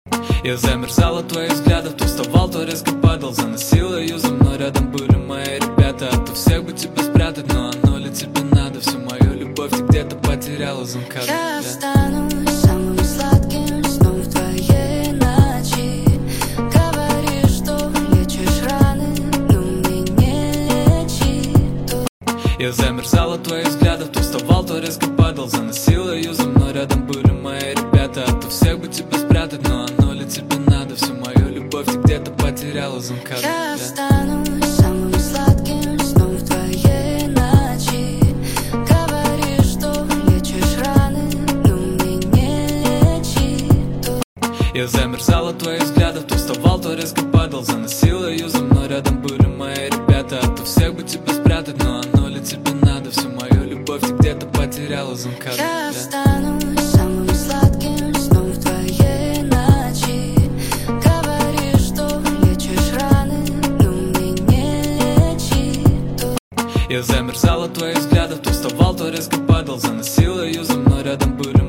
Я замерзал от твоих взглядов, то вставал, то резко падал. Заносила юзом, но рядом были мои ребята. А то всех бы тебя спрятать, но оно ли тебе надо? Всю мою любовь ты где-то потеряла, замкала. Я останусь самым сладким сном в твоей ночи. Говоришь, что лечишь раны, но мне не лечи. Я замерзал от твоих взглядов, то вставал, то резко падал. Заносила юзом, но рядом были мои ребята. А то всех бы тебя спрятать, но оно ли тебе надо? Всю мою любовь ты где-то потеряла, замкала. Я останусь самым сладким сном в твоей ночи. Говоришь, что лечишь раны, но мне не лечи. Я замерзал от твоих взглядов, то вставал, то резко падал. Заносила юзом, но рядом были мои ребята. А то всех бы тебя спрятать, но оно ли тебе надо? Всю мою любовь ты где-то потеряла, замкала. Я останусь самым сладким сном в твоей ночи. Говоришь, что лечишь раны, но мне не лечи. Я замерзал от твоих взглядов, то вставал, то резко падал. Заносила юзом, но рядом были